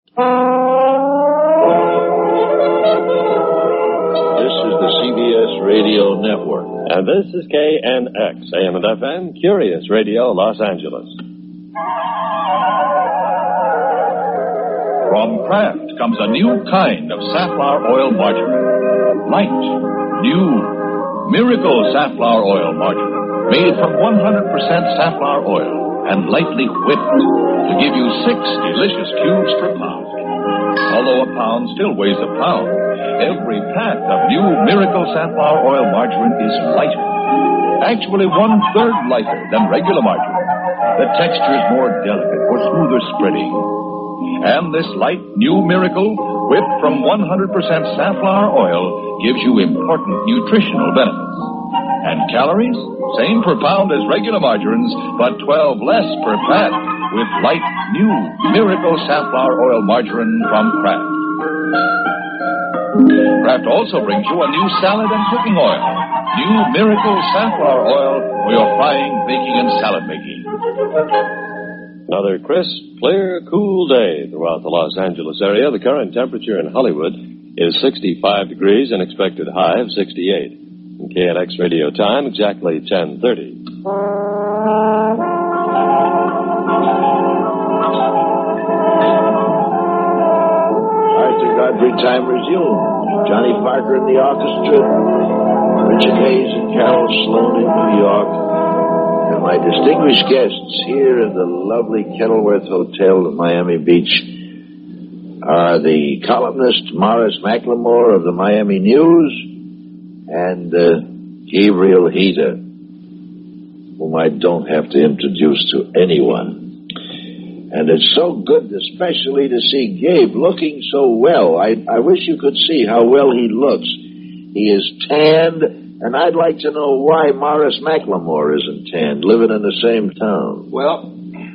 This is the CBS Radio Network. And this is KNX, AM and FM, Curious Radio, Los Angeles. From Kraft comes a new kind of safflower oil margarine. Light, new, miracle safflower oil margarine. Made from 100% safflower oil and lightly whipped to give you 6 delicious cubes per pound. Although a pound still weighs a pound, every pack of new miracle safflower oil margarine is lighter. Actually, 1/3 lighter than regular margarine. The texture is more delicate for smoother spreading. And this light new miracle, whipped from 100% safflower oil, gives you important nutritional benefits. And calories? Same per pound as regular margarines, but 12 less per pack with light new miracle safflower oil margarine from Kraft. Kraft also brings you a new salad and cooking oil. New miracle safflower oil for your frying, baking, and salad making. Another crisp, clear, cool day throughout the Los Angeles area. The current temperature in Hollywood is 65 degrees and expected high of 68. In KNX Radio time, exactly 10:30. Arthur Godfrey time resumed. Johnny Parker in the orchestra, Richard Hayes and Carol Sloan in New York, and my distinguished guests here in the lovely Kenilworth Hotel in Miami Beach are the columnist Morris McLemore of the Miami News and Gabriel Heder, whom I don't have to introduce to anyone. And it's so good, especially to see Gabe looking so well. I wish you could see how well he looks. He is tanned, and I'd like to know why Morris McLemore isn't tanned, living in the same town. Well,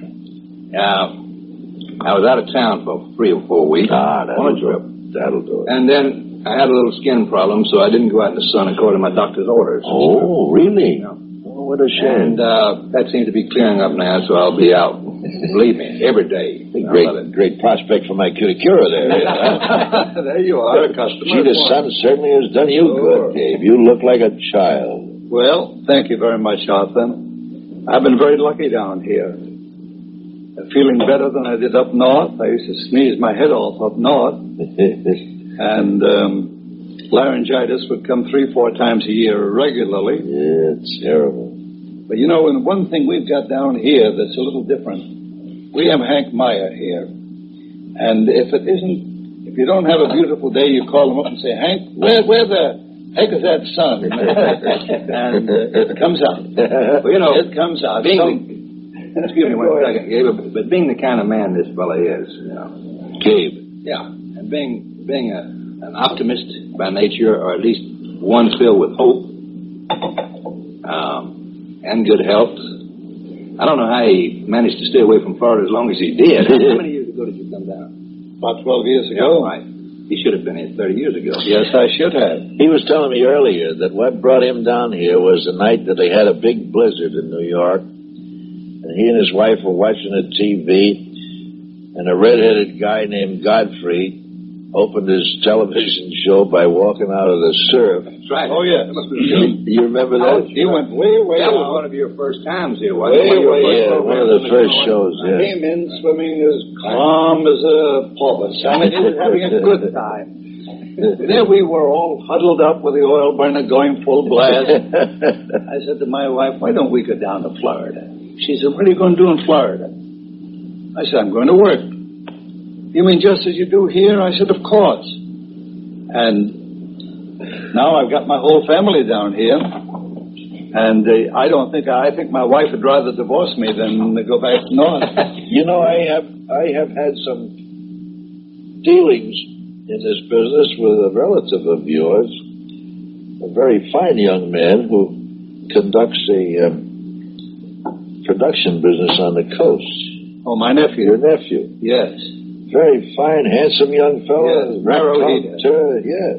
I was out of town for 3 or 4 weeks. That'll do it. That'll do it. And then I had a little skin problem, so I didn't go out in the sun according to my doctor's orders. Oh, really? Yeah. Oh, what a shame. And that seems to be clearing up now, so I'll be out. Believe me, every day. Great prospect for my cuticura there. There you are, a customer. Gee, the sun certainly has done you good, Gabe. You look like a child. Well, thank you very much, Arthur. I've been very lucky down here. Feeling better than I did up north. I used to sneeze my head off up north. And laryngitis would come 3-4 times a year regularly. Yeah, it's terrible. But, you know, and one thing we've got down here that's a little different, we have Hank Meyer here. And if you don't have a beautiful day, you call him up and say, Hank, where the heck is that sun? And it comes out. Well, you know, it comes out. Excuse me one second, Gabe, but being the kind of man this fella is, you know. Gabe. Yeah, and being an optimist by nature, or at least one filled with hope, and good health. I don't know how he managed to stay away from Florida as long as he did. How many years ago did you come down? About 12 years ago. Yeah, right. He should have been here 30 years ago. Yes, I should have. He was telling me earlier that what brought him down here was the night that they had a big blizzard in New York. And he and his wife were watching a TV, and a red-headed guy named Godfrey opened his television show by walking out of the surf. That's right. Oh, yeah. You remember that? He went way That was out. one of your first times here, wasn't it? Yeah, one of the first shows, I came in swimming as calm as a porpoise. I mean, he was having a good time. There we were all huddled up with the oil burner going full blast. I said to my wife, why don't we go down to Florida? She said, what are you going to do in Florida? I said, I'm going to work. You mean just as you do here? I said, of course. And now I've got my whole family down here. And I think my wife would rather divorce me than go back north. You know, I have had some dealings in this business with a relative of yours, a very fine young man who conducts a production business on the coast. Oh, my nephew. Your nephew. Yes. Very fine, handsome young fellow. Yes, Raroheda. Yeah.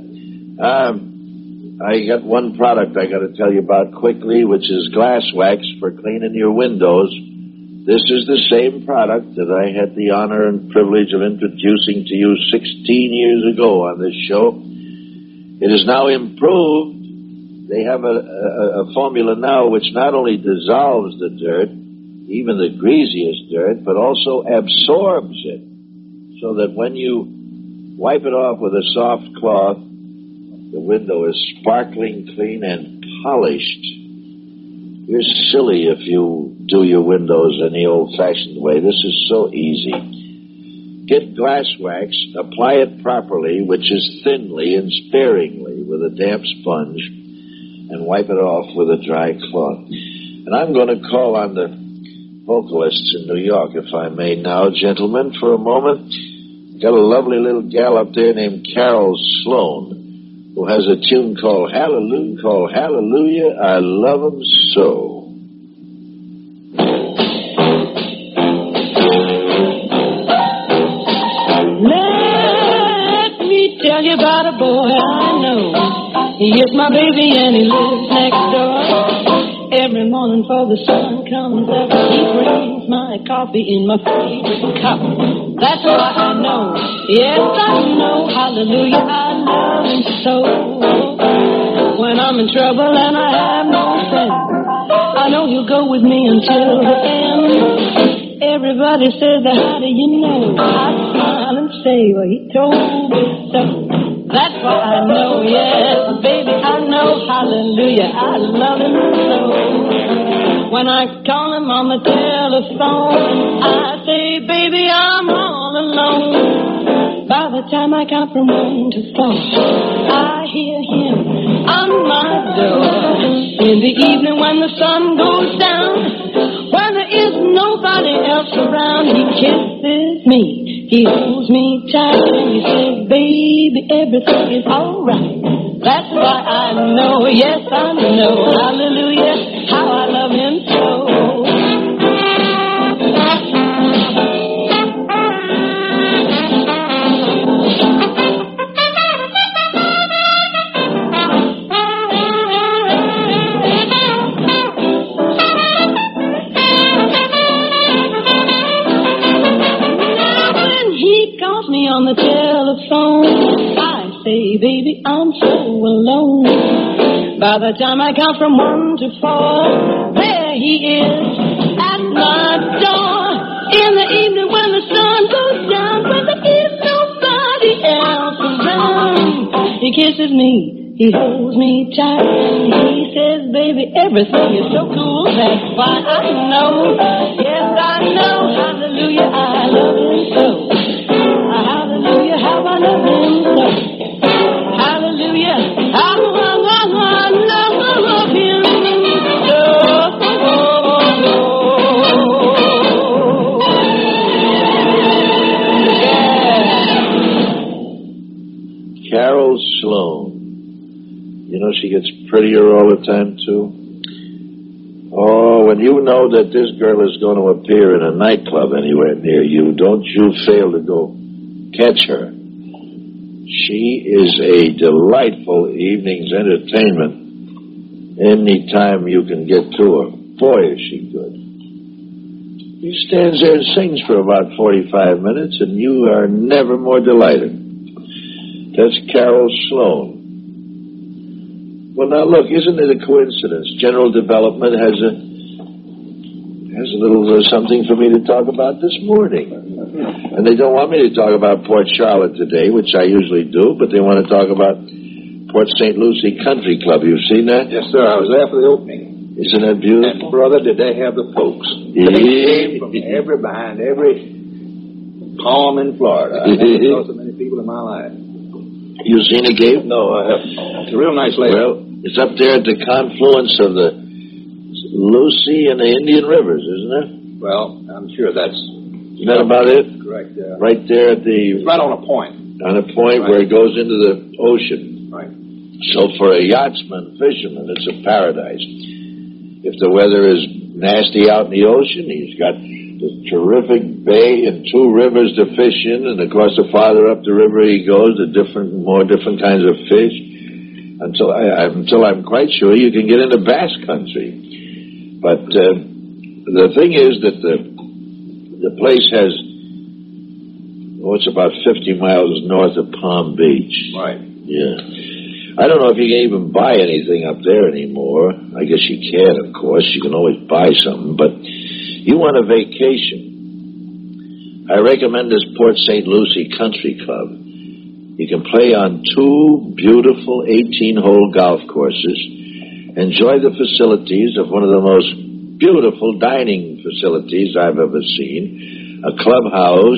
I got one product I got to tell you about quickly, which is glass wax for cleaning your windows. This is the same product that I had the honor and privilege of introducing to you 16 years ago on this show. It is now improved. They have a formula now which not only dissolves the dirt, even the greasiest dirt, but also absorbs it, so that when you wipe it off with a soft cloth, the window is sparkling clean and polished. You're silly if you do your windows any old-fashioned way. This is so easy. Get glass wax, apply it properly, which is thinly and sparingly with a damp sponge, and wipe it off with a dry cloth. And I'm going to call on the vocalists in New York, if I may now, gentlemen, for a moment. Got a lovely little gal up there named Carol Sloan, who has a tune called Hallelujah, I Love 'Em So. Let me tell you about a boy I know. He is my baby and he lives next door. Every morning before the sun comes up, he brings my coffee in my favorite cup. That's why I know, yes I know, hallelujah, I love him so. When I'm in trouble and I have no friend, I know he'll go with me until the end. Everybody says, how do you know? I smile and say, well, he told me so. That's why I know, yes, baby, I know, hallelujah, I love him so. When I call him on the telephone, I say, baby, I'm all alone. By the time I count from 1 to 4, I hear him on my door. In the evening when the sun goes down, when there is nobody else around, he kisses me, he holds me tight, and he says, baby, everything is alright. That's why I know, yes I know, hallelujah, how I love him so. On the telephone, I say, baby, I'm so alone. By the time I count from 1 to 4, there he is at my door. In the evening when the sun goes down, when there is nobody else around, he kisses me, he holds me tight, and he says, baby, everything is so cool. That's why I know, yes I know, hallelujah, I love him so. Hallelujah, how I love him so. Hallelujah, how I love him so. Yeah. Carol Sloan. You know she gets prettier all the time, too. Oh, when you know that this girl is going to appear in a nightclub anywhere near you, don't you fail to go catch her. She is a delightful evening's entertainment. Anytime you can get to her. Boy, is she good. She stands there and sings for about 45 minutes, and you are never more delighted. That's Carol Sloan. Well, now, look, isn't it a coincidence? General Development has a little something for me to talk about this morning. And they don't want me to talk about Port Charlotte today, which I usually do, but they want to talk about Port St. Lucie Country Club. You've seen that? Yes, sir. I was there for the opening. Isn't that beautiful? And, brother, did they have the folks? Yeah. They came from behind every palm in Florida. I never saw so many people in my life. You seen it, Gabe? No, I haven't. It's a real nice lake. Well, it's up there at the confluence of the Lucie and the Indian Rivers, isn't it? Well, I'm sure that's... Isn't that about it? Correct. Right there at the... It's right on a point. On a point right. Where it goes into the ocean. Right. So for a yachtsman, fisherman, it's a paradise. If the weather is nasty out in the ocean, he's got this terrific bay and 2 rivers to fish in, and of course the farther up the river he goes, the more different kinds of fish. Until I'm quite sure you can get into bass country. But the thing is that the The place has, it's about 50 miles north of Palm Beach. Right. Yeah. I don't know if you can even buy anything up there anymore. I guess you can, of course. You can always buy something. But you want a vacation, I recommend this Port St. Lucie Country Club. You can play on 2 beautiful 18-hole golf courses, enjoy the facilities of one of the most beautiful dining facilities I've ever seen, a clubhouse,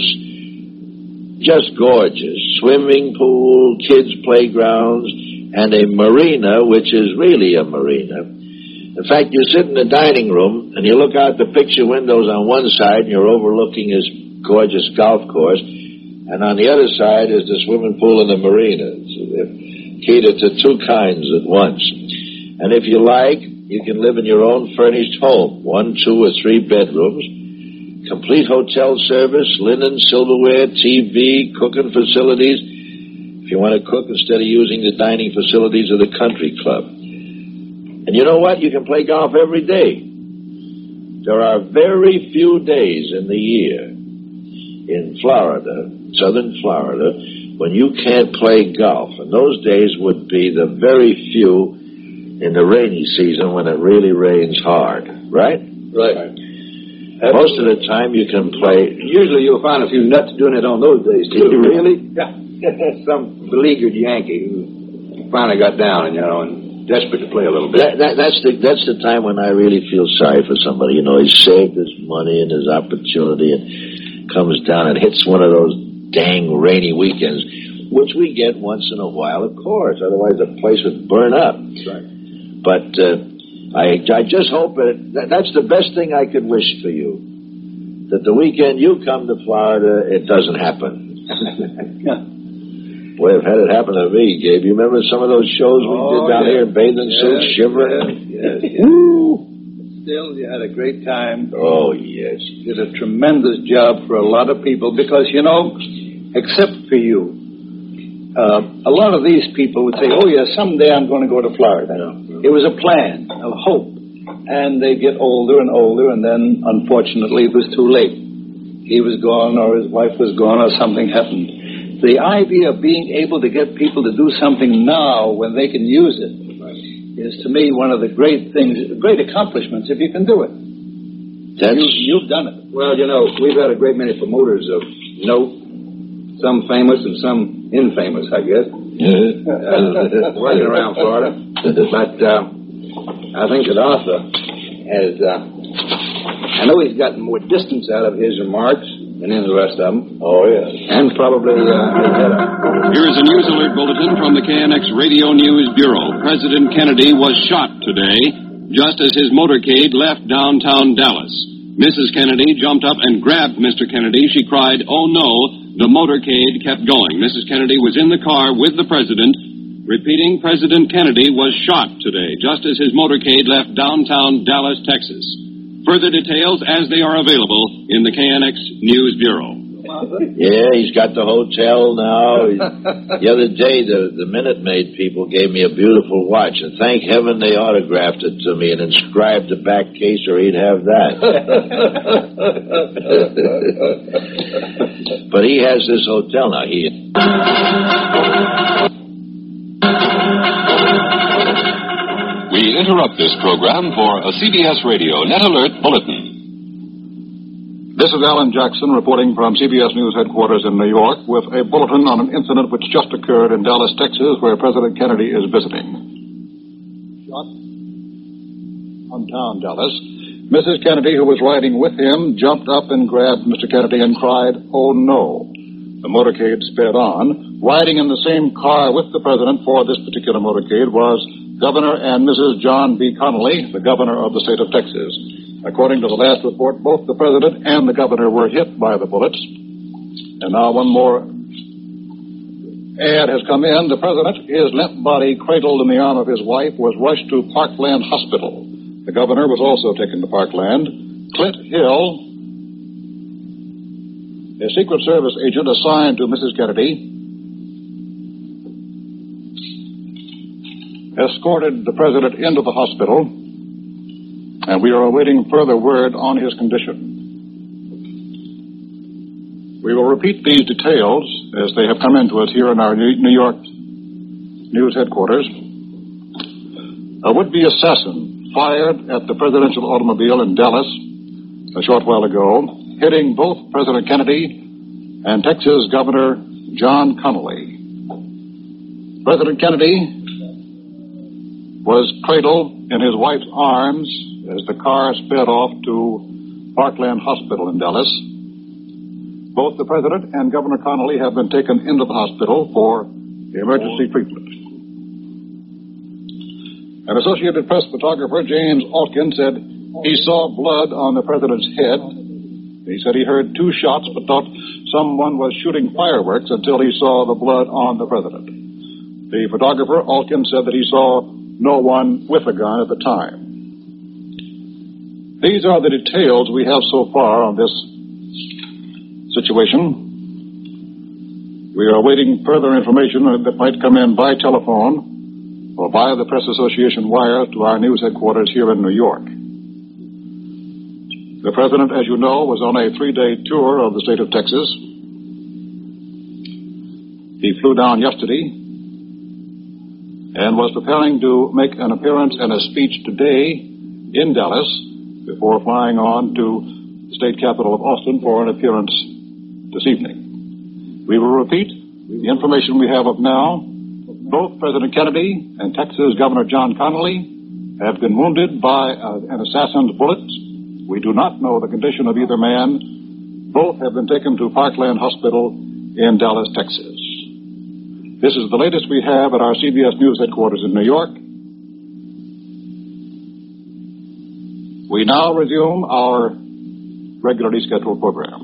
just gorgeous, swimming pool, kids' playgrounds, and a marina, which is really a marina. In fact, you sit in the dining room, and you look out the picture windows on one side, and you're overlooking this gorgeous golf course, and on the other side is the swimming pool and the marina. So they're catered to 2 kinds at once. And if you like, you can live in your own furnished home, 1, 2, or 3 bedrooms, complete hotel service, linen, silverware, TV, cooking facilities, if you want to cook instead of using the dining facilities of the country club. And you know what? You can play golf every day. There are very few days in the year in Florida, southern Florida, when you can't play golf. And those days would be the very few in the rainy season when it really rains hard, right? Right. Most of the time you can play. Usually you'll find a few nuts doing it on those days, too. Really? Yeah. Some beleaguered Yankee who finally got down and desperate to play a little bit. That's the time when I really feel sorry for somebody. He's saved his money and his opportunity and comes down and hits one of those dang rainy weekends, which we get once in a while, of course. Otherwise the place would burn up. Right. But I just hope that's the best thing I could wish for you, that the weekend you come to Florida, it doesn't happen. Boy, I've had it happen to me, Gabe. You remember some of those shows we did down here in bathing suits, shivering? Yes. Still, you had a great time. Oh, yes. You did a tremendous job for a lot of people because, except for you, a lot of these people would say, oh, yeah, someday I'm going to go to Florida. It was a plan, a hope. And they get older and older, and then, unfortunately, it was too late. He was gone or his wife was gone or something happened. The idea of being able to get people to do something now when they can use it is, to me, one of the great things, great accomplishments, if you can do it. You've done it. Well, we've had a great many promoters of note, some famous and some infamous, I guess, working around Florida. But I think that Arthur has, I know he's gotten more distance out of his remarks than in the rest of them. Oh, yeah. And probably Here is a news alert bulletin from the KNX Radio News Bureau. President Kennedy was shot today, just as his motorcade left downtown Dallas. Mrs. Kennedy jumped up and grabbed Mr. Kennedy. She cried, "Oh, no." The motorcade kept going. Mrs. Kennedy was in the car with the president. Repeating, President Kennedy was shot today, just as his motorcade left downtown Dallas, Texas. Further details as they are available in the KNX News Bureau. Yeah, he's got the hotel now. The other day, the Minute Maid people gave me a beautiful watch, and thank heaven they autographed it to me and inscribed the back case, or he'd have that. But he has this hotel now. We interrupt this program for a CBS Radio Net Alert Bulletin. This is Alan Jackson reporting from CBS News headquarters in New York with a bulletin on an incident which just occurred in Dallas, Texas, where President Kennedy is visiting. Shot downtown Dallas. Mrs. Kennedy, who was riding with him, jumped up and grabbed Mr. Kennedy and cried, "Oh, no." The motorcade sped on. Riding in the same car with the president for this particular motorcade was Governor and Mrs. John B. Connolly, the governor of the state of Texas. According to the last report, both the president and the governor were hit by the bullets. And now one more ad has come in. The president, his limp body cradled in the arm of his wife, was rushed to Parkland Hospital. The governor was also taken to Parkland. Clint Hill, a Secret Service agent assigned to Mrs. Kennedy, escorted the president into the hospital, and we are awaiting further word on his condition. We will repeat these details as they have come into us here in our New York news headquarters. A would-be assassin fired at the presidential automobile in Dallas a short while ago, hitting both President Kennedy and Texas Governor John Connally. President Kennedy was cradled in his wife's arms as the car sped off to Parkland Hospital in Dallas. Both the President and Governor Connally have been taken into the hospital for emergency treatment. An Associated Press photographer, James Altkin, said he saw blood on the President's head. He said he heard 2 shots but thought someone was shooting fireworks until he saw the blood on the President. The photographer, Altkin, said that he saw no one with a gun at the time. These are the details we have so far on this situation. We are awaiting further information that might come in by telephone or via the Press Association wire to our news headquarters here in New York. The President, as you know, was on a 3-day tour of the state of Texas. He flew down yesterday and was preparing to make an appearance and a speech today in Dallas before flying on to the state capital of Austin for an appearance this evening. We will repeat the information we have of now. Both President Kennedy and Texas Governor John Connally have been wounded by an assassin's bullet. We do not know the condition of either man. Both have been taken to Parkland Hospital in Dallas, Texas. This is the latest we have at our CBS News headquarters in New York. We now resume our regularly scheduled program.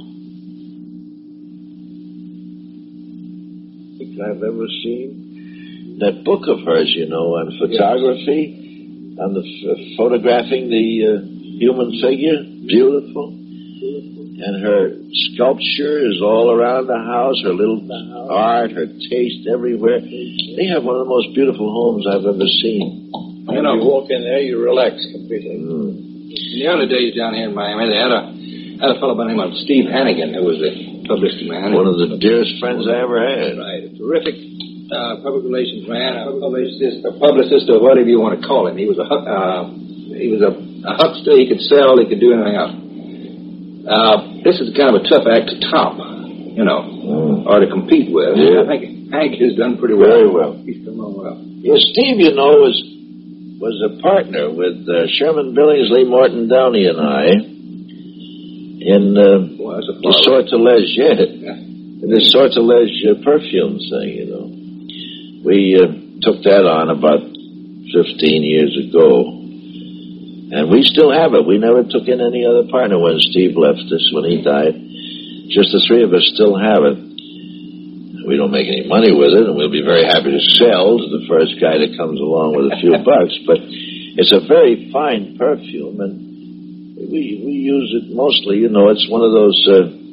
I've ever seen that book of hers, on photography, on the photographing the human figure, beautiful. And her sculpture is all around the house, her little art, her taste everywhere. They have one of the most beautiful homes I've ever seen. When you walk in there, you relax completely. In the early days down here in Miami, they had a fellow by the name of Steve Hannigan, who was a publicity man. One of the dearest friends I ever had. Right, a terrific public relations man, a publicist, or whatever you want to call him. He was a huckster. He could sell. He could do anything else. This is kind of a tough act to top, or to compete with. Yeah. I think Hank has done pretty well. Very well. He's come on well. Yeah, Steve, was a partner with Sherman Billingsley, Morton Downey, and I in the Sortilege, the Sortilege perfume thing, We took that on about 15 years ago. And we still have it. We never took in any other partner when Steve left us, when he died. Just the 3 of us still have it. We don't make any money with it, and we'll be very happy to sell to the first guy that comes along with a few bucks. But it's a very fine perfume, and we use it mostly. It's one of those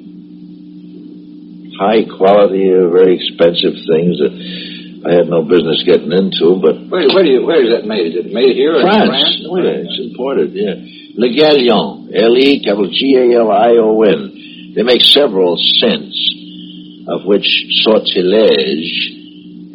high-quality, very expensive things that I had no business getting into, but... Where is that made? Is it made here or France? In France? Oh, yeah, it's imported, yeah. Le Galion, Legalion. They make several scents, of which Sortilege,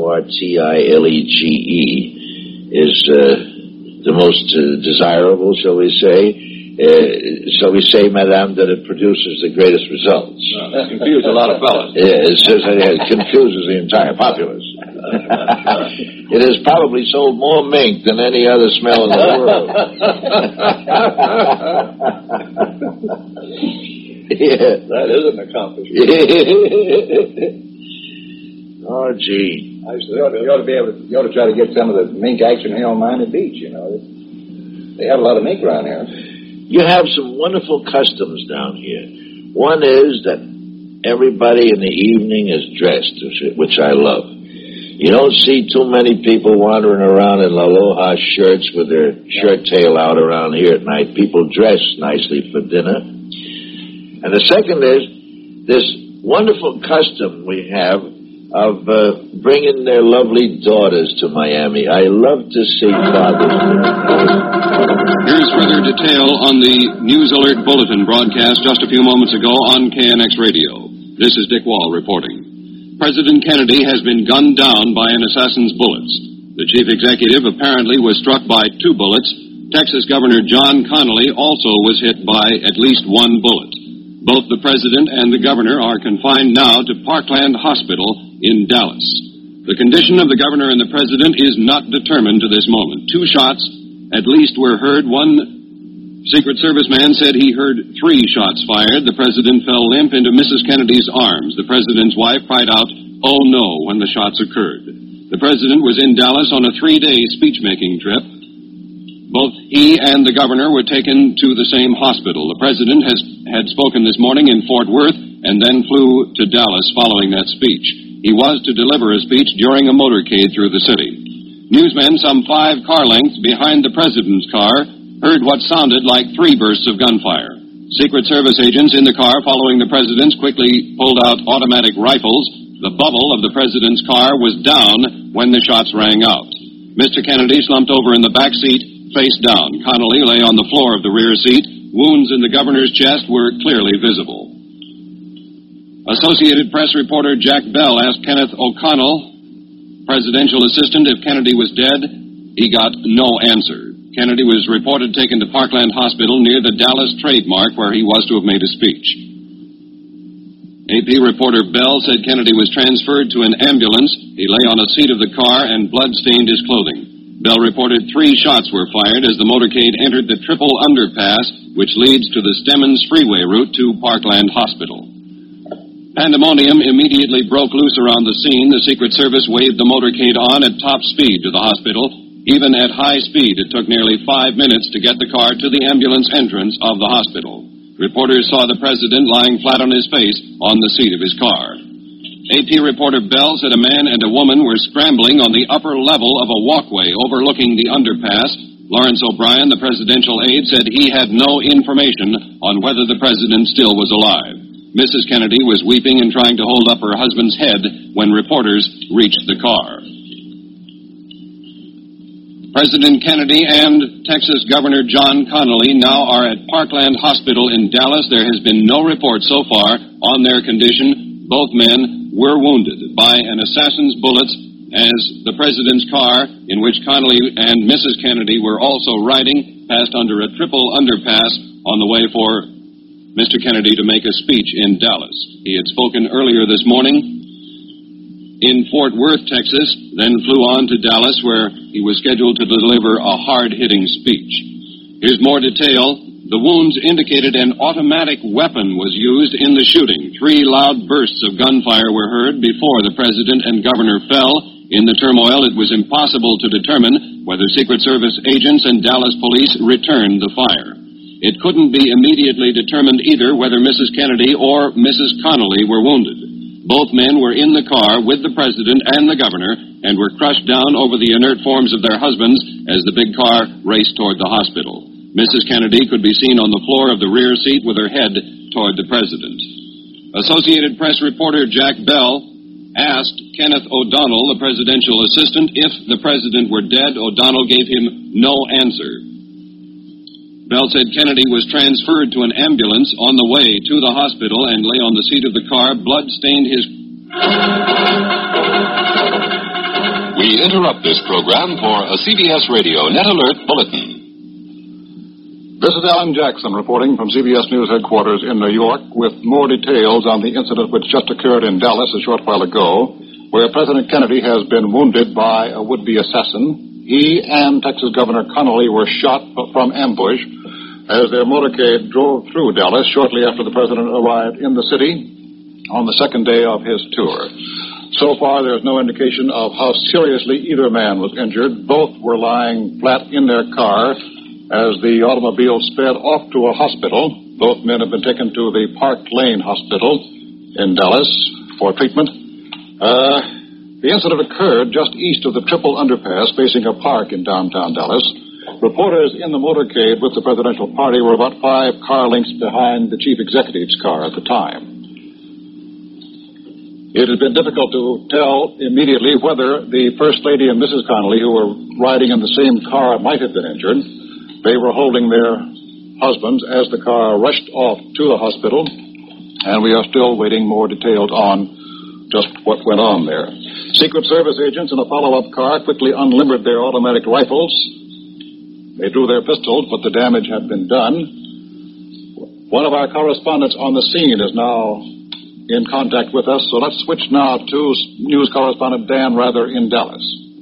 Sortilege, is the most desirable, shall we say. So we say, Madame, that it produces the greatest results. That confused a lot of fellas. Yeah, it confuses the entire populace. It has probably sold more mink than any other smell in the world. Yeah. That is an accomplishment. Oh, gee. You ought to try to get some of the mink action here on Miami Beach, They have a lot of mink around here. You have some wonderful customs down here. One is that everybody in the evening is dressed, which I love. You don't see too many people wandering around in aloha shirts with their shirt tail out around here at night. People dress nicely for dinner. And the second is this wonderful custom we have of bringing their lovely daughters to Miami. I love to see fathers. Here's further detail on the News Alert Bulletin broadcast just a few moments ago on KNX Radio. This is Dick Wall reporting. President Kennedy has been gunned down by an assassin's bullets. The chief executive apparently was struck by 2 bullets. Texas Governor John Connally also was hit by at least 1 bullet. Both the president and the governor are confined now to Parkland Hospital in Dallas. The condition of the governor and the president is not determined to this moment. 2 shots at least were heard. One Secret Service man said he heard 3 shots fired. The president fell limp into Mrs. Kennedy's arms. The president's wife cried out, "Oh no," when the shots occurred. The president was in Dallas on a 3-day speech-making trip. Both he and the governor were taken to the same hospital. The president had spoken this morning in Fort Worth and then flew to Dallas following that speech. He was to deliver a speech during a motorcade through the city. Newsmen some 5 car lengths behind the president's car heard what sounded like 3 bursts of gunfire. Secret Service agents in the car following the president quickly pulled out automatic rifles. The bubble of the president's car was down when the shots rang out. Mr. Kennedy slumped over in the back seat, face down. Connally lay on the floor of the rear seat. Wounds in the governor's chest were clearly visible. Associated Press reporter Jack Bell asked Kenneth O'Connell, presidential assistant, if Kennedy was dead. He got no answer. Kennedy was reported taken to Parkland Hospital near the Dallas trademark where he was to have made a speech. AP reporter Bell said Kennedy was transferred to an ambulance. He lay on a seat of the car and blood stained his clothing. Bell reported 3 shots were fired as the motorcade entered the triple underpass, which leads to the Stemmons Freeway route to Parkland Hospital. Pandemonium immediately broke loose around the scene. The Secret Service waved the motorcade on at top speed to the hospital. Even at high speed, it took nearly 5 minutes to get the car to the ambulance entrance of the hospital. Reporters saw the president lying flat on his face on the seat of his car. AP reporter Bell said a man and a woman were scrambling on the upper level of a walkway overlooking the underpass. Lawrence O'Brien, the presidential aide, said he had no information on whether the president still was alive. Mrs. Kennedy was weeping and trying to hold up her husband's head when reporters reached the car. President Kennedy and Texas Governor John Connally now are at Parkland Hospital in Dallas. There has been no report so far on their condition. Both men were wounded by an assassin's bullets as the president's car, in which Connally and Mrs. Kennedy were also riding, passed under a triple underpass on the way for Mr. Kennedy to make a speech in Dallas. He had spoken earlier this morning in Fort Worth, Texas, then flew on to Dallas, where he was scheduled to deliver a hard-hitting speech. Here's more detail. The wounds indicated an automatic weapon was used in the shooting. 3 loud bursts of gunfire were heard before the president and governor fell. In the turmoil, it was impossible to determine whether Secret Service agents and Dallas police returned the fire. It couldn't be immediately determined either whether Mrs. Kennedy or Mrs. Connally were wounded. Both men were in the car with the president and the governor and were crushed down over the inert forms of their husbands as the big car raced toward the hospital. Mrs. Kennedy could be seen on the floor of the rear seat with her head toward the president. Associated Press reporter Jack Bell asked Kenneth O'Donnell, the presidential assistant, if the president were dead. O'Donnell gave him no answer. Bell said Kennedy was transferred to an ambulance on the way to the hospital and lay on the seat of the car. Blood stained his... We interrupt this program for a CBS Radio Net Alert Bulletin. This is Alan Jackson reporting from CBS News headquarters in New York with more details on the incident which just occurred in Dallas a short while ago, where President Kennedy has been wounded by a would-be assassin. He and Texas Governor Connally were shot from ambush as their motorcade drove through Dallas shortly after the president arrived in the city on the second day of his tour. So far, there is no indication of how seriously either man was injured. Both were lying flat in their car as the automobile sped off to a hospital. Both men have been taken to the Park Lane Hospital in Dallas for treatment. The incident occurred just east of the triple underpass facing a park in downtown Dallas. Reporters in the motorcade with the presidential party were about 5 car lengths behind the chief executive's car at the time. It had been difficult to tell immediately whether the First Lady and Mrs. Connally, who were riding in the same car, might have been injured. They were holding their husbands as the car rushed off to the hospital. and we are still waiting more details on just what went on there. Secret Service agents in a follow-up car quickly unlimbered their automatic rifles. They drew their pistols, but the damage had been done. One of our correspondents on the scene is now in contact with us, so let's switch now to news correspondent Dan Rather in Dallas.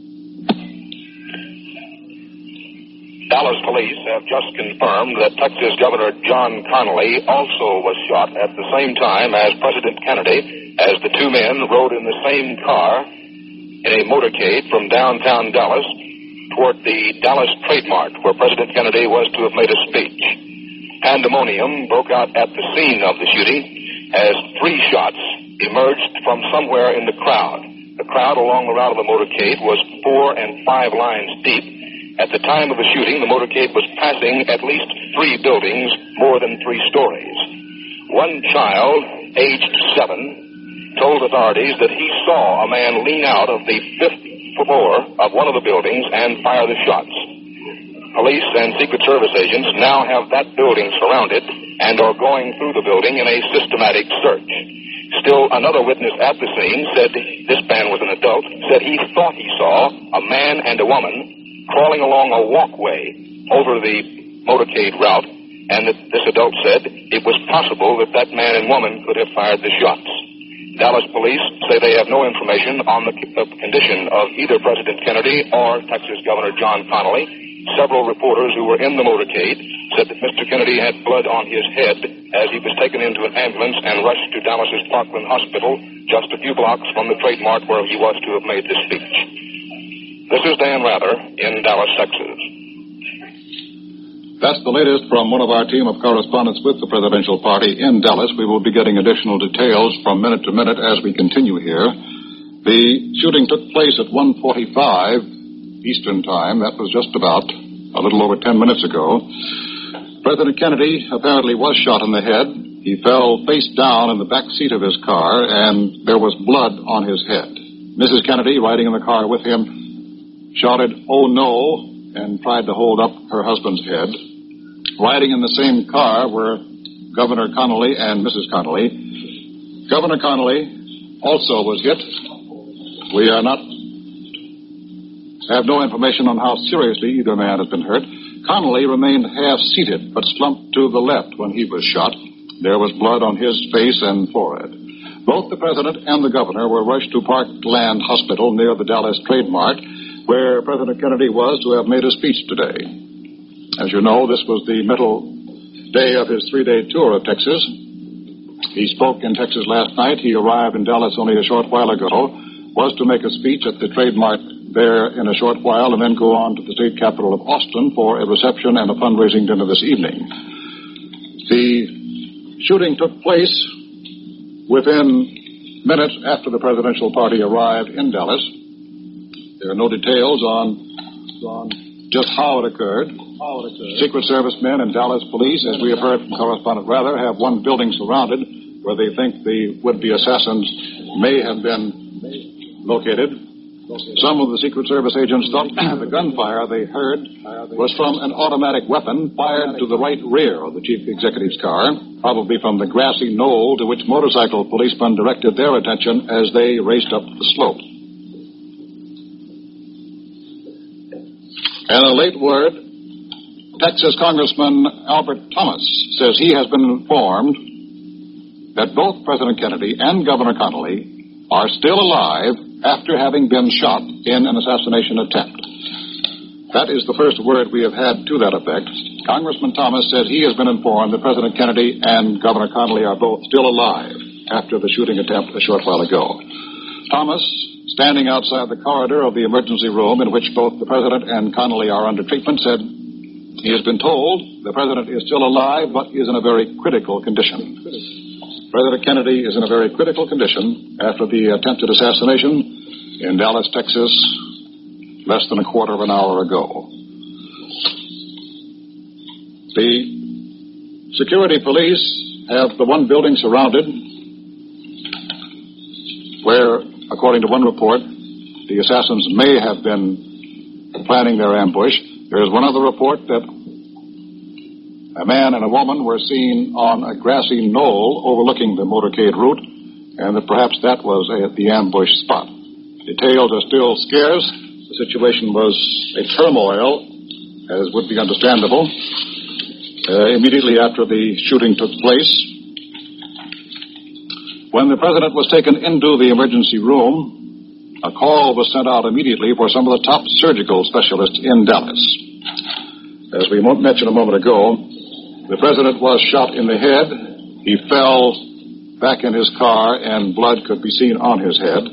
Dallas police have just confirmed that Texas Governor John Connally also was shot at the same time as President Kennedy, as the two men rode in the same car in a motorcade from downtown Dallas toward the Dallas Trade Mart, where President Kennedy was to have made a speech. Pandemonium broke out at the scene of the shooting as 3 shots emerged from somewhere in the crowd. The crowd along the route of the motorcade was 4 and 5 lines deep. At the time of the shooting, the motorcade was passing at least 3 buildings, more than 3 stories. One child, aged 7, told authorities that he saw a man lean out of the 5th floor of one of the buildings and fire the shots. Police and Secret Service agents now have that building surrounded and are going through the building in a systematic search. Still, another witness at the scene said this man was an adult, said he thought he saw a man and a woman crawling along a walkway over the motorcade route, and that this adult said it was possible that that man and woman could have fired the shots. Dallas police say they have no information on the condition of either President Kennedy or Texas Governor John Connally. Several reporters who were in the motorcade said that Mr. Kennedy had blood on his head as he was taken into an ambulance and rushed to Dallas's Parkland Hospital, just a few blocks from the Trade Mart where he was to have made this speech. This is Dan Rather in Dallas, Texas. That's the latest from one of our team of correspondents with the presidential party in Dallas. We will be getting additional details from minute to minute as we continue here. The shooting took place at 1:45 Eastern Time. That was just about a little over 10 minutes ago. President Kennedy apparently was shot in the head. He fell face down in the back seat of his car, and there was blood on his head. Mrs. Kennedy, riding in the car with him, shouted, "Oh no," and tried to hold up her husband's head. Riding in the same car were Governor Connally and Mrs. Connally. Governor Connally also was hit. We have no information on how seriously either man has been hurt. Connally remained half-seated, but slumped to the left when he was shot. There was blood on his face and forehead. Both the president and the governor were rushed to Parkland Hospital near the Dallas Trade Mart, where President Kennedy was to have made a speech today. As you know, this was the middle day of his 3-day tour of Texas. He spoke in Texas last night. He arrived in Dallas only a short while ago, was to make a speech at the Trade Mart there in a short while, and then go on to the state capital of Austin for a reception and a fundraising dinner this evening. The shooting took place within minutes after the presidential party arrived in Dallas. There are no details on just how it occurred. Secret Service men and Dallas police, as we have heard from Correspondent Rather, have one building surrounded where they think the would-be assassins may have been located. Some of the Secret Service agents thought the gunfire they heard was from an automatic weapon fired to the right rear of the chief executive's car, probably from the grassy knoll to which motorcycle policemen directed their attention as they raced up the slope. And a late word, Texas Congressman Albert Thomas says he has been informed that both President Kennedy and Governor Connally are still alive after having been shot in an assassination attempt. That is the first word we have had to that effect. Congressman Thomas says he has been informed that President Kennedy and Governor Connally are both still alive after the shooting attempt a short while ago. Thomas, standing outside the corridor of the emergency room in which both the President and Connally are under treatment, said he has been told the President is still alive but is in a very critical condition. President Kennedy is in a very critical condition after the attempted assassination in Dallas, Texas, less than a quarter of an hour ago. The security police have the one building surrounded where, according to one report, the assassins may have been planning their ambush. There is one other report that A man and a woman were seen on a grassy knoll overlooking the motorcade route, and that perhaps that was the ambush spot. Details are still scarce. The situation was a turmoil, as would be understandable, immediately after the shooting took place. When the president was taken into the emergency room, a call was sent out immediately for some of the top surgical specialists in Dallas. As we mentioned a moment ago, the president was shot in the head. He fell back in his car, and blood could be seen on his head.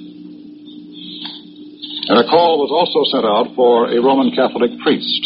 And a call was also sent out for a Roman Catholic priest.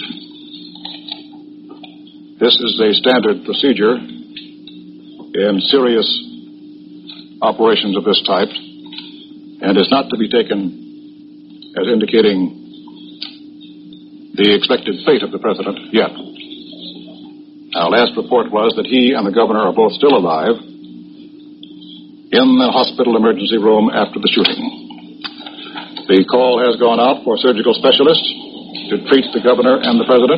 This is a standard procedure in serious operations of this type, and is not to be taken as indicating the expected fate of the president yet. Our last report was that he and the governor are both still alive in the hospital emergency room after the shooting. The call has gone out for surgical specialists to treat the governor and the president.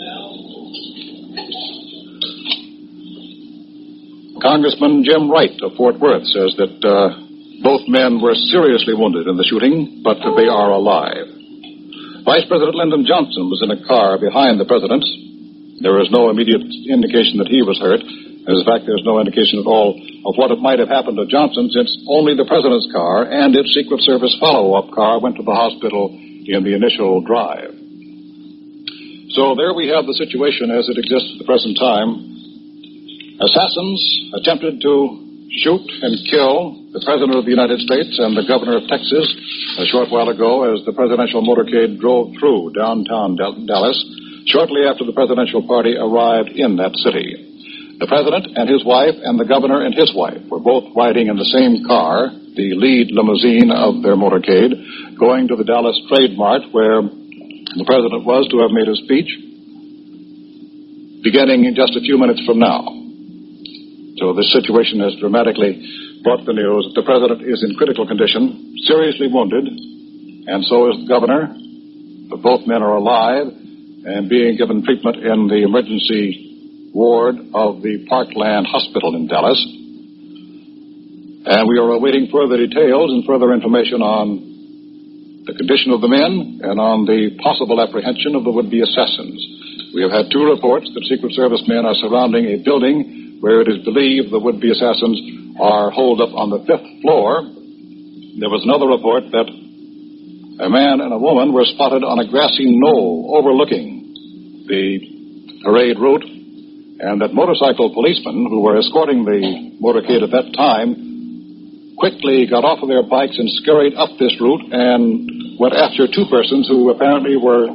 Congressman Jim Wright of Fort Worth says that both men were seriously wounded in the shooting, but that they are alive. Vice President Lyndon Johnson was in a car behind the president. There is no immediate indication that he was hurt. As a fact, there's no indication at all of what might have happened to Johnson, since only the president's car and its Secret Service follow-up car went to the hospital in the initial drive. So there we have the situation as it exists at the present time. Assassins attempted to shoot and kill the President of the United States and the Governor of Texas a short while ago as the presidential motorcade drove through downtown Dallas shortly after the presidential party arrived in that city. The president and his wife and the governor and his wife were both riding in the same car, the lead limousine of their motorcade, going to the Dallas Trade Mart where the president was to have made his speech, beginning in just a few minutes from now. So this situation has dramatically brought the news that the president is in critical condition, seriously wounded, and so is the governor. But both men are alive and being given treatment in the emergency ward of the Parkland Hospital in Dallas. And we are awaiting further details and further information on the condition of the men and on the possible apprehension of the would-be assassins. We have had 2 reports that Secret Service men are surrounding a building where it is believed the would-be assassins are holed up on the 5th floor. There was another report that a man and a woman were spotted on a grassy knoll overlooking the parade route, and that motorcycle policemen who were escorting the motorcade at that time quickly got off of their bikes and scurried up this route and went after 2 persons who apparently were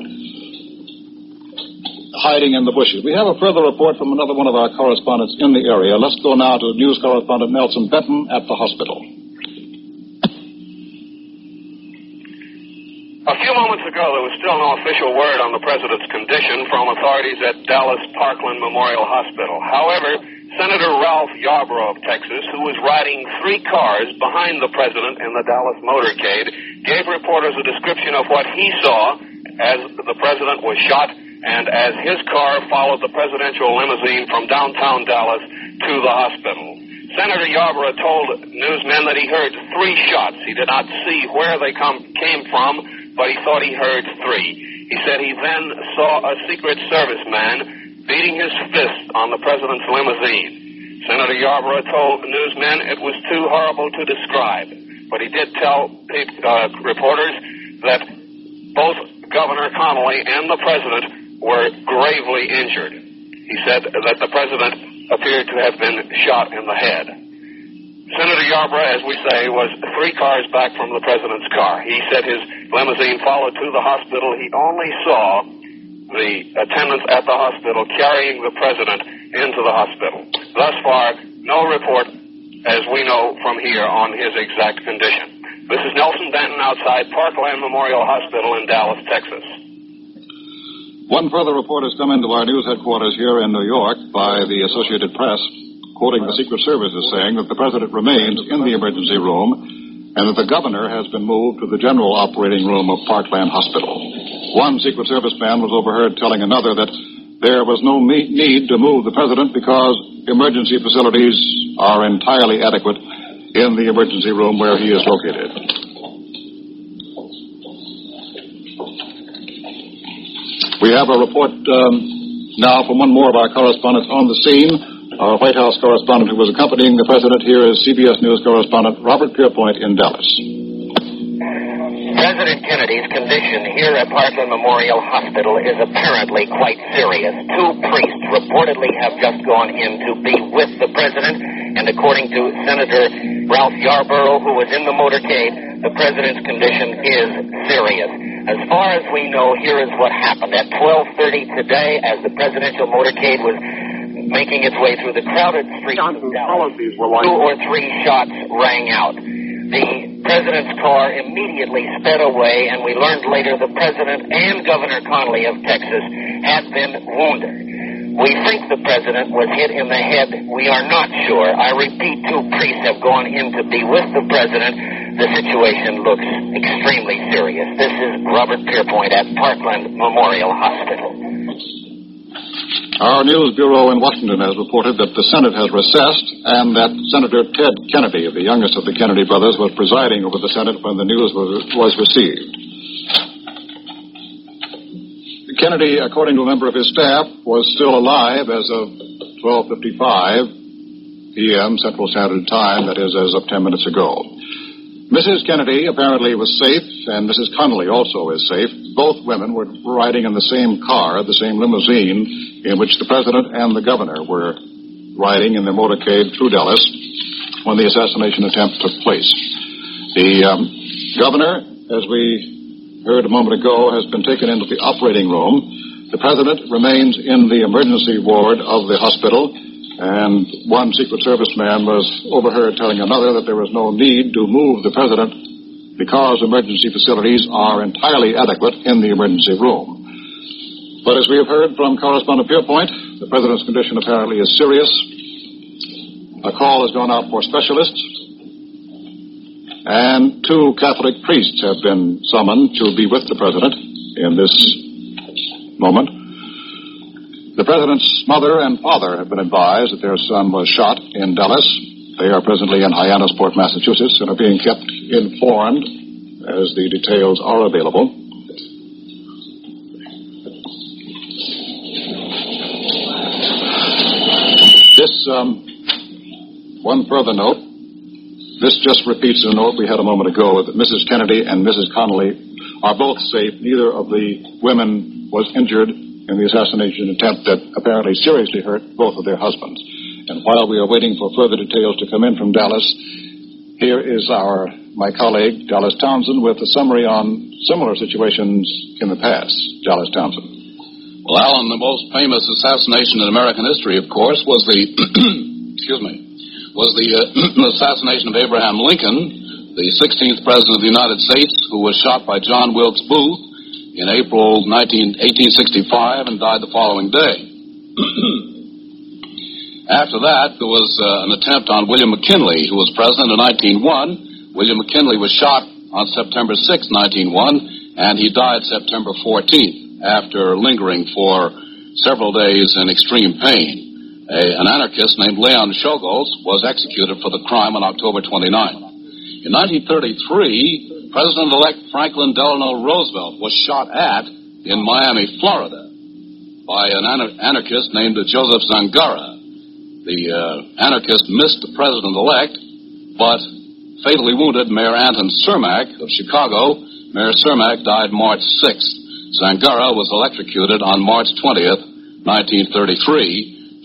hiding in the bushes. We have a further report from another one of our correspondents in the area. Let's go now to news correspondent Nelson Benton at the hospital. A few moments ago, there was still no official word on the president's condition from authorities at Dallas Parkland Memorial Hospital. However, Senator Ralph Yarborough of Texas, who was riding 3 cars behind the president in the Dallas motorcade, gave reporters a description of what he saw as the president was shot and as his car followed the presidential limousine from downtown Dallas to the hospital. Senator Yarborough told newsmen that he heard 3 shots. He did not see where they came from, but he thought he heard 3. He said he then saw a Secret Service man beating his fist on the president's limousine. Senator Yarborough told newsmen it was too horrible to describe, but he did tell reporters that both Governor Connally and the president were gravely injured. He said that the president appeared to have been shot in the head. Senator Yarborough, as we say, was 3 cars back from the president's car. He said his limousine followed to the hospital. He only saw the attendants at the hospital carrying the president into the hospital. Thus far, no report, as we know from here, on his exact condition. This is Nelson Benton outside Parkland Memorial Hospital in Dallas, Texas. One further report has come into our news headquarters here in New York by the Associated Press, quoting the Secret Service as saying that the president remains in the emergency room and that the governor has been moved to the general operating room of Parkland Hospital. One Secret Service man was overheard telling another that there was no need to move the president because emergency facilities are entirely adequate in the emergency room where he is located. We have a report now from one more of our correspondents on the scene. Our White House correspondent who was accompanying the president here is CBS News correspondent Robert Pierpoint in Dallas. President Kennedy's condition here at Parkland Memorial Hospital is apparently quite serious. 2 priests reportedly have just gone in to be with the president, and according to Senator Ralph Yarborough, who was in the motorcade, the president's condition is serious. As far as we know, here is what happened. At 12:30 today, as the presidential motorcade was making its way through the crowded streets of Dallas, 2 or 3 shots rang out. The president's car immediately sped away, and we learned later the president and Governor Connally of Texas had been wounded. We think the president was hit in the head. We are not sure. I repeat, 2 priests have gone in to be with the president. The situation looks extremely serious. This is Robert Pierpoint at Parkland Memorial Hospital. Our news bureau in Washington has reported that the Senate has recessed and that Senator Ted Kennedy, the youngest of the Kennedy brothers, was presiding over the Senate when the news was received. Kennedy, according to a member of his staff, was still alive as of 12:55 p.m. Central Standard Time, that is, as of 10 minutes ago. Mrs. Kennedy apparently was safe, and Mrs. Connally also is safe. Both women were riding in the same car, the same limousine, in which the president and the governor were riding in their motorcade through Dallas when the assassination attempt took place. The governor, as we heard a moment ago, has been taken into the operating room. The president remains in the emergency ward of the hospital, and one Secret Service man was overheard telling another that there was no need to move the president because emergency facilities are entirely adequate in the emergency room. But as we have heard from correspondent Pierpoint, the president's condition apparently is serious. A call has gone out for specialists, and 2 Catholic priests have been summoned to be with the president in this moment. The president's mother and father have been advised that their son was shot in Dallas. They are presently in Hyannisport, Massachusetts, and are being kept informed as the details are available. This, one further note. This just repeats a note we had a moment ago that Mrs. Kennedy and Mrs. Connally are both safe. Neither of the women was injured in the assassination attempt that apparently seriously hurt both of their husbands. And while we are waiting for further details to come in from Dallas, here is my colleague, Dallas Townsend, with a summary on similar situations in the past. Dallas Townsend. Well, Alan, the most famous assassination in American history, of course, was the assassination of Abraham Lincoln, the 16th president of the United States, who was shot by John Wilkes Booth in April 1865 and died the following day. After that, there was an attempt on William McKinley, who was president in 1901. William McKinley was shot on September 6, 1901, and he died September 14th after lingering for several days in extreme pain. An anarchist named Leon Czolgosz was executed for the crime on October 29th. In 1933, President-elect Franklin Delano Roosevelt was shot at in Miami, Florida, by an anarchist named Joseph Zangara. The anarchist missed the president-elect, but fatally wounded Mayor Anton Cermak of Chicago. Mayor Cermak died March 6th. Zangara was electrocuted on March 20th, 1933,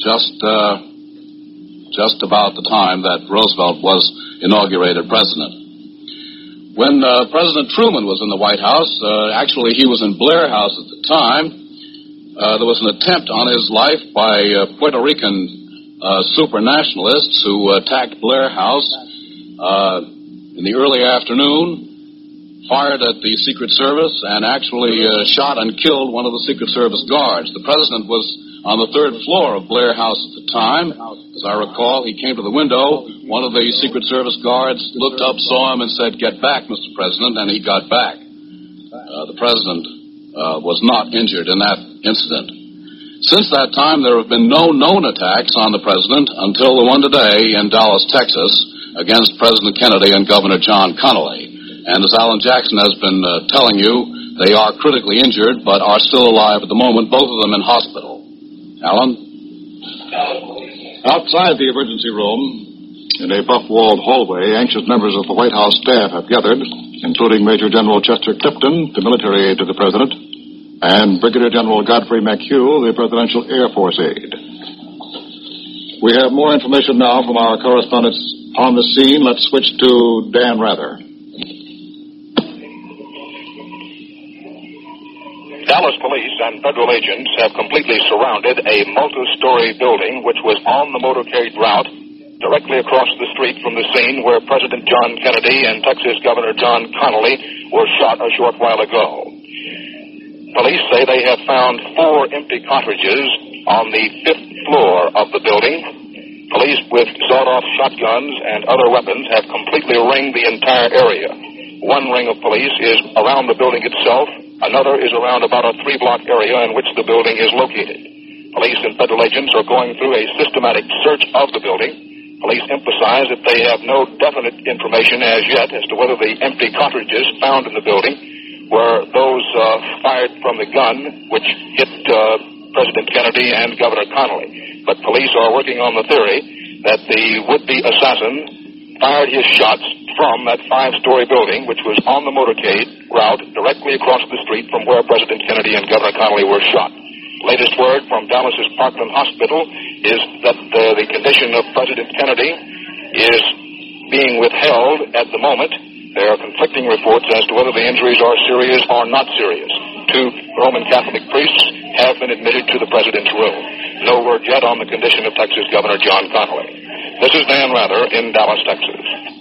just about the time that Roosevelt was inaugurated president. When President Truman was in the White House, actually he was in Blair House at the time, there was an attempt on his life by Puerto Rican super-nationalists who attacked Blair House in the early afternoon, fired at the Secret Service, and actually shot and killed one of the Secret Service guards. The president was on the 3rd floor of Blair House at the time. As I recall, he came to the window. One of the Secret Service guards looked up, saw him, and said, "Get back, Mr. President," and he got back. The president was not injured in that incident. Since that time, there have been no known attacks on the president until the one today in Dallas, Texas, against President Kennedy and Governor John Connally. And as Alan Jackson has been telling you, they are critically injured but are still alive at the moment, both of them in hospital. Alan? Outside the emergency room, in a buff-walled hallway, anxious members of the White House staff have gathered, including Major General Chester Clifton, the military aide to the president, and Brigadier General Godfrey McHugh, the presidential Air Force aide. We have more information now from our correspondents on the scene. Let's switch to Dan Rather. Dallas police and federal agents have completely surrounded a multi-story building which was on the motorcade route directly across the street from the scene where President John Kennedy and Texas Governor John Connally were shot a short while ago. Police say they have found 4 empty cartridges on the 5th floor of the building. Police with sawed-off shotguns and other weapons have completely ringed the entire area. One ring of police is around the building itself. Another is around about a 3-block area in which the building is located. Police and federal agents are going through a systematic search of the building. Police emphasize that they have no definite information as yet as to whether the empty cartridges found in the building were those fired from the gun which hit President Kennedy and Governor Connally. But police are working on the theory that the would-be assassin fired his shots from that 5-story building, which was on the motorcade route directly across the street from where President Kennedy and Governor Connally were shot. Latest word from Dallas's Parkland Hospital is that the condition of President Kennedy is being withheld at the moment. There are conflicting reports as to whether the injuries are serious or not serious. 2 Roman Catholic priests have been admitted to the president's room. No word yet on the condition of Texas Governor John Connally. This is Dan Rather in Dallas, Texas.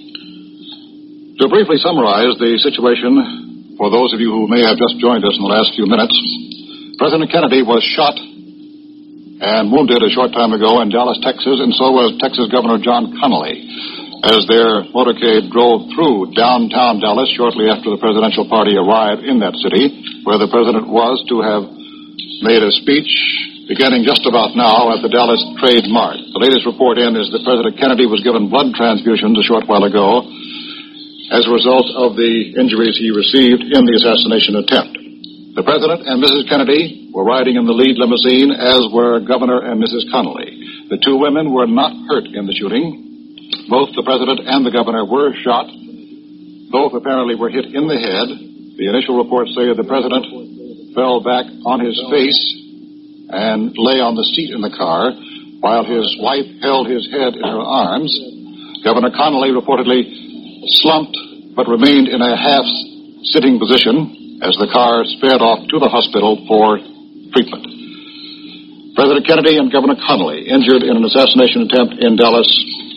To briefly summarize the situation, for those of you who may have just joined us in the last few minutes, President Kennedy was shot and wounded a short time ago in Dallas, Texas, and so was Texas Governor John Connally, as their motorcade drove through downtown Dallas shortly after the presidential party arrived in that city, where the president was to have made a speech beginning just about now at the Dallas Trade Mart. The latest report in is that President Kennedy was given blood transfusions a short while ago as a result of the injuries he received in the assassination attempt. The president and Mrs. Kennedy were riding in the lead limousine, as were Governor and Mrs. Connally. The 2 women were not hurt in the shooting. Both the president and the governor were shot. Both apparently were hit in the head. The initial reports say the president fell back on his face and lay on the seat in the car while his wife held his head in her arms. Governor Connally reportedly slumped but remained in a half-sitting position as the car sped off to the hospital for treatment. President Kennedy and Governor Connally injured in an assassination attempt in Dallas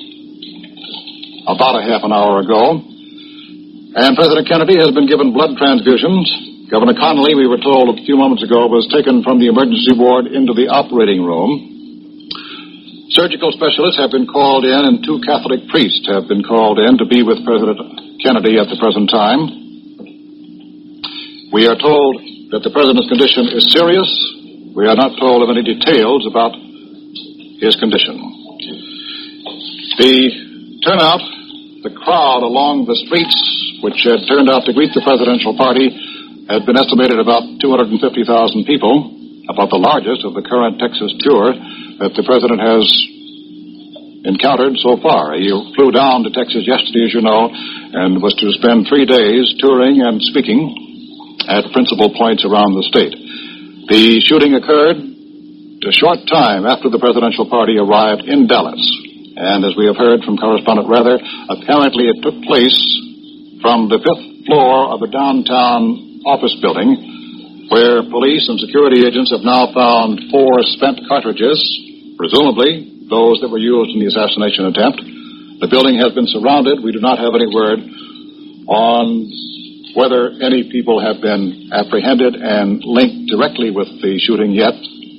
about a half an hour ago. And President Kennedy has been given blood transfusions. Governor Connally, we were told a few moments ago, was taken from the emergency ward into the operating room. Surgical specialists have been called in, and 2 Catholic priests have been called in to be with President Kennedy at the present time. We are told that the president's condition is serious. We are not told of any details about his condition. The turnout, the crowd along the streets, which had turned out to greet the presidential party, has been estimated about 250,000 people, about the largest of the current Texas tour that the president has encountered so far. He flew down to Texas yesterday, as you know, and was to spend 3 days touring and speaking at principal points around the state. The shooting occurred a short time after the presidential party arrived in Dallas. And as we have heard from correspondent Rather, apparently it took place from the 5th floor of a downtown office building, where police and security agents have now found 4 spent cartridges, presumably those that were used in the assassination attempt. The building has been surrounded. We do not have any word on whether any people have been apprehended and linked directly with the shooting yet.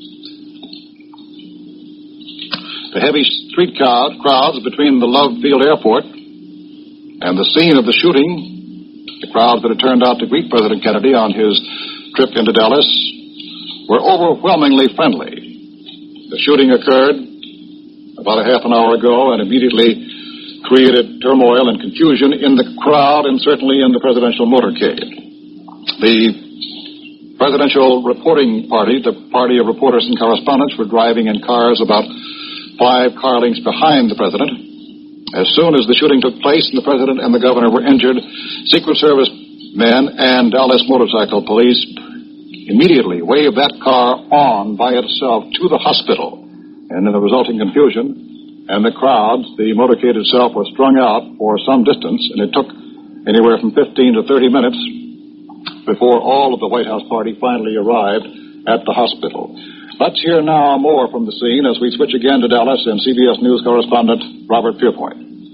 The heavy street crowds between the Love Field Airport and the scene of the shooting, the crowd that had turned out to greet President Kennedy on his trip into Dallas, were overwhelmingly friendly. The shooting occurred about a half an hour ago and immediately created turmoil and confusion in the crowd and certainly in the presidential motorcade. The presidential reporting party, the party of reporters and correspondents, were driving in cars about 5 car lengths behind the president. As soon as the shooting took place and the president and the governor were injured, Secret Service men and Dallas Motorcycle Police immediately waved that car on by itself to the hospital. And in the resulting confusion and the crowd, the motorcade itself was strung out for some distance, and it took anywhere from 15 to 30 minutes before all of the White House party finally arrived at the hospital. Let's hear now more from the scene as we switch again to Dallas and CBS News correspondent Robert Pierpoint.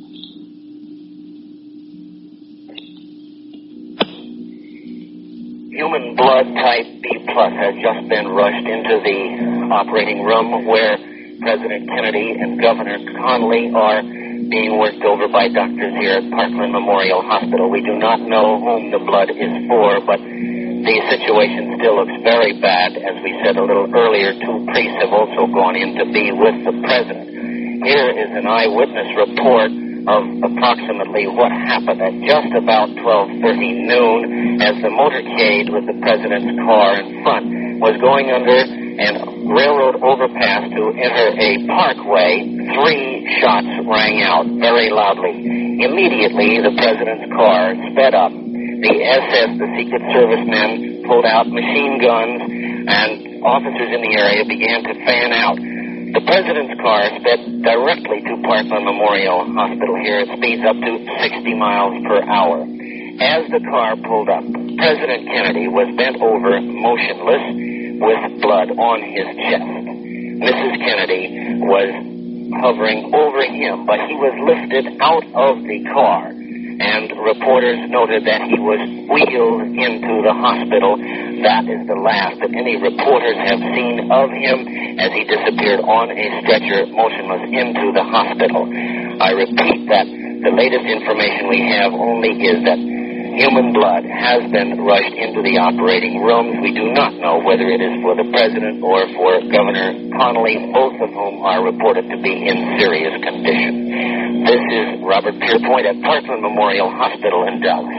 Human blood type B+ has just been rushed into the operating room where President Kennedy and Governor Connally are being worked over by doctors here at Parkland Memorial Hospital. We do not know whom the blood is for, but the situation still looks very bad. As we said a little earlier, 2 priests have also gone in to be with the president. Here is an eyewitness report of approximately what happened at just about 12:30 noon as the motorcade with the president's car in front was going under an railroad overpass to enter a parkway. 3 shots rang out very loudly. Immediately, the president's car sped up. The SS, the Secret Service men, pulled out machine guns, and officers in the area began to fan out. The president's car sped directly to Parkland Memorial Hospital here. It speeds up to 60 miles per hour. As the car pulled up, President Kennedy was bent over, motionless, with blood on his chest. Mrs. Kennedy was hovering over him, but he was lifted out of the car, and reporters noted that he was wheeled into the hospital. That is the last that any reporters have seen of him as he disappeared on a stretcher, motionless, into the hospital. I repeat that the latest information we have only is that human blood has been rushed into the operating rooms. We do not know whether it is for the president or for Governor Connally, both of whom are reported to be in serious condition. This is Robert Pierpoint at Parkland Memorial Hospital in Dallas.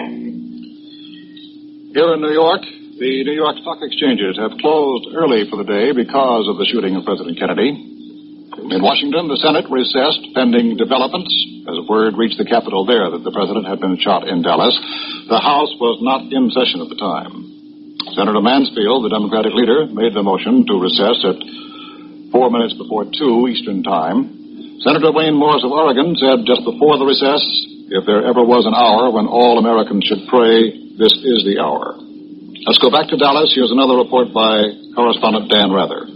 Here in New York, the New York Stock Exchanges have closed early for the day because of the shooting of President Kennedy. In Washington, the Senate recessed pending developments as word reached the Capitol there that the president had been shot in Dallas. The House was not in session at the time. Senator Mansfield, the Democratic leader, made the motion to recess at 4 minutes before 2 Eastern Time. Senator Wayne Morris of Oregon said just before the recess, if there ever was an hour when all Americans should pray, this is the hour. Let's go back to Dallas. Here's another report by correspondent Dan Rather.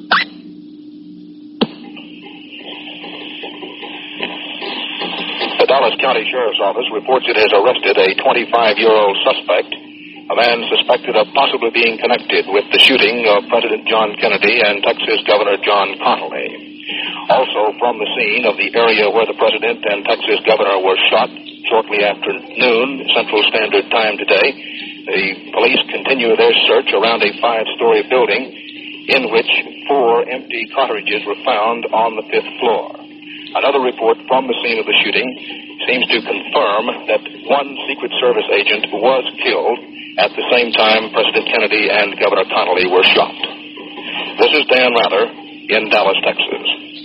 The Dallas County Sheriff's Office reports it has arrested a 25-year-old suspect, a man suspected of possibly being connected with the shooting of President John Kennedy and Texas Governor John Connally. Also from the scene of the area where the president and Texas governor were shot shortly after noon, Central Standard Time today, the police continue their search around a 5-story building in which 4 empty cottages were found on the 5th floor. Another report from the scene of the shooting seems to confirm that 1 Secret Service agent was killed at the same time President Kennedy and Governor Connally were shot. This is Dan Rather in Dallas, Texas.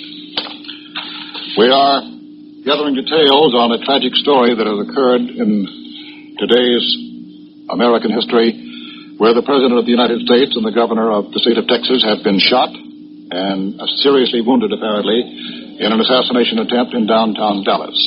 We are gathering details on a tragic story that has occurred in today's American history, where the President of the United States and the Governor of the state of Texas have been shot and seriously wounded, apparently, in an assassination attempt in downtown Dallas.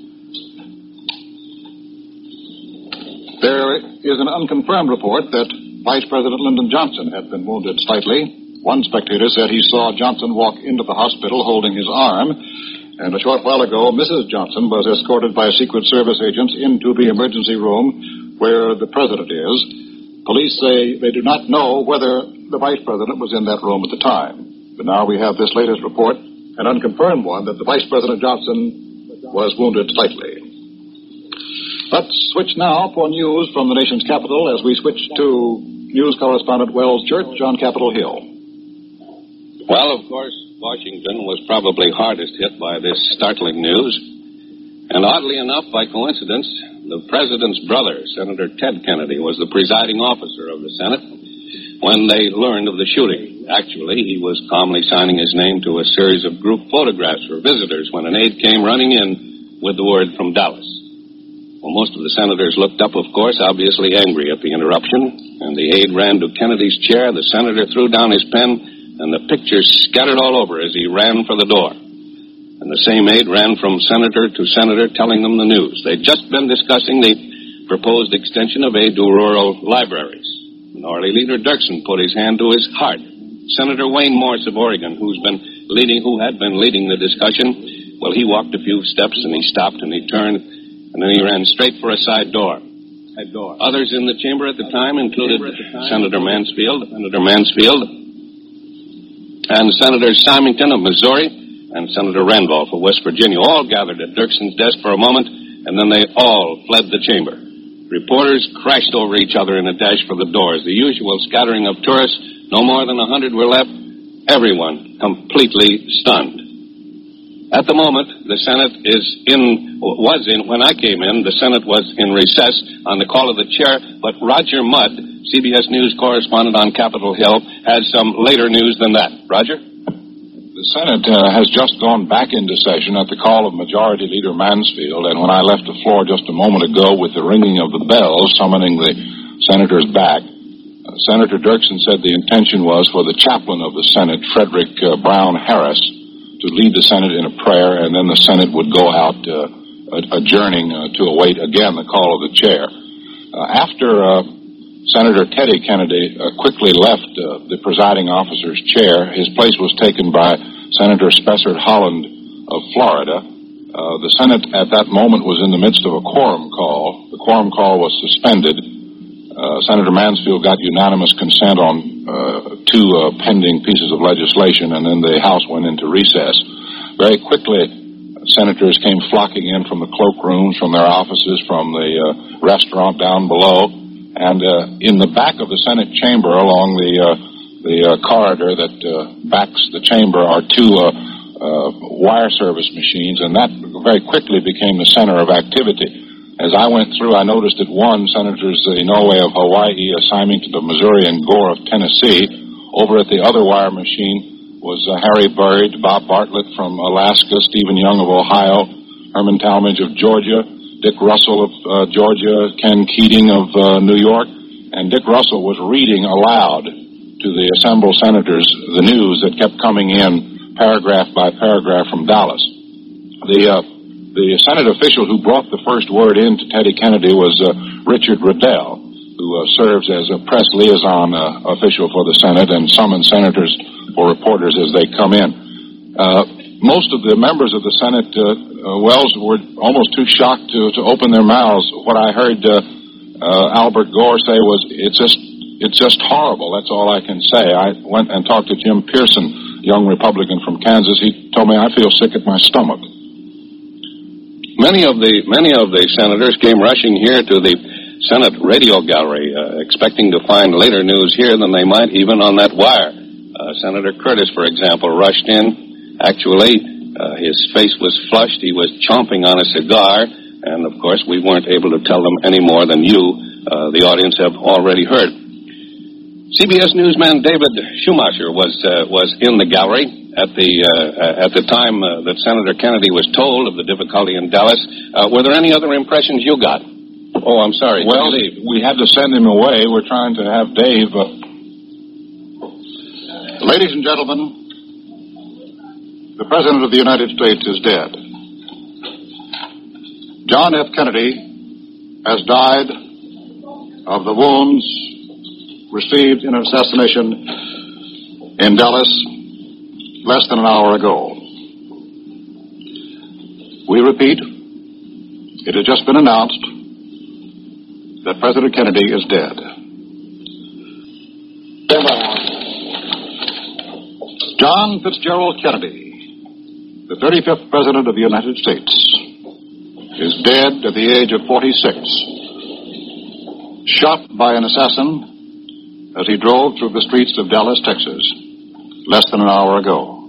There is an unconfirmed report that Vice President Lyndon Johnson had been wounded slightly. One spectator said he saw Johnson walk into the hospital holding his arm, and a short while ago, Mrs. Johnson was escorted by Secret Service agents into the emergency room where the President is. Police say they do not know whether the Vice President was in that room at the time. But now we have this latest report, an unconfirmed one, that the Vice President Johnson was wounded slightly. Let's switch now for news from the nation's capital as we switch to news correspondent Wells Church on Capitol Hill. Well, of course, Washington was probably hardest hit by this startling news. And oddly enough, by coincidence, the president's brother, Senator Ted Kennedy, was the presiding officer of the Senate when they learned of the shooting. Actually, he was calmly signing his name to a series of group photographs for visitors when an aide came running in with the word from Dallas. Well, most of the senators looked up, of course, obviously angry at the interruption, and the aide ran to Kennedy's chair. The senator threw down his pen, and the pictures scattered all over as he ran for the door. And the same aide ran from senator to senator telling them the news. They'd just been discussing the proposed extension of aid to rural libraries. Minority Leader Dirksen put his hand to his heart. Senator Wayne Morse of Oregon, who had been leading the discussion, well, he walked a few steps and he stopped and he turned, and then he ran straight for a side door. Others in the chamber at the time included Senator Mansfield, and Senators Symington of Missouri, and Senator Randolph of West Virginia, all gathered at Dirksen's desk for a moment, and then they all fled the chamber. Reporters crashed over each other in a dash for the doors. The usual scattering of tourists, no more than 100 were left, everyone completely stunned. At the moment, the Senate when I came in, the Senate was in recess on the call of the chair, but Roger Mudd, CBS News correspondent on Capitol Hill, has some later news than that. Roger? The Senate has just gone back into session at the call of Majority Leader Mansfield, and when I left the floor just a moment ago with the ringing of the bells summoning the senators back, Senator Dirksen said the intention was for the chaplain of the Senate, Frederick Brown Harris, to lead the Senate in a prayer, and then the Senate would go out adjourning to await again the call of the chair. After Senator Teddy Kennedy quickly left the presiding officer's chair, his place was taken by Senator Spessard Holland of Florida. The Senate at that moment was in the midst of a quorum call. The quorum call was suspended. Senator Mansfield got unanimous consent on two pending pieces of legislation, and then the House went into recess. Very quickly, senators came flocking in from the cloakrooms, from their offices, from the restaurant down below. And in the back of the Senate chamber, along the corridor that backs the chamber, are two wire service machines, and that very quickly became the center of activity. As I went through, I noticed that one, Senators Inouye of Hawaii, Symington of Missouri, and Gore of Tennessee. Over at the other wire machine was Harry Byrd, Bob Bartlett from Alaska, Stephen Young of Ohio, Herman Talmadge of Georgia, Dick Russell of Georgia, Ken Keating of New York, and Dick Russell was reading aloud to the assembled senators the news that kept coming in paragraph by paragraph from Dallas. The Senate official who brought the first word in to Teddy Kennedy was Richard Riddell, who serves as a press liaison official for the Senate and summons senators or reporters as they come in. Most of the members of the Senate, Wells, were almost too shocked to open their mouths. What I heard Albert Gore say was, it's just horrible. That's all I can say. I went and talked to Jim Pearson, young Republican from Kansas. He told me, I feel sick at my stomach. Many of the senators came rushing here to the Senate radio gallery, expecting to find later news here than they might even on that wire. Senator Curtis, for example, rushed in. Actually, his face was flushed. He was chomping on a cigar, and of course, we weren't able to tell them any more than you, the audience, have already heard. CBS newsman David Schumacher was in the gallery at the time that Senator Kennedy was told of the difficulty in Dallas. Were there any other impressions you got? Oh, I'm sorry. Well, we had to send him away. We're trying to have Dave. Ladies and gentlemen, the President of the United States is dead. John F. Kennedy has died of the wounds received in an assassination in Dallas less than an hour ago. We repeat, it has just been announced that President Kennedy is dead. John Fitzgerald Kennedy, the 35th President of the United States, is dead at the age of 46, shot by an assassin as he drove through the streets of Dallas, Texas, less than an hour ago.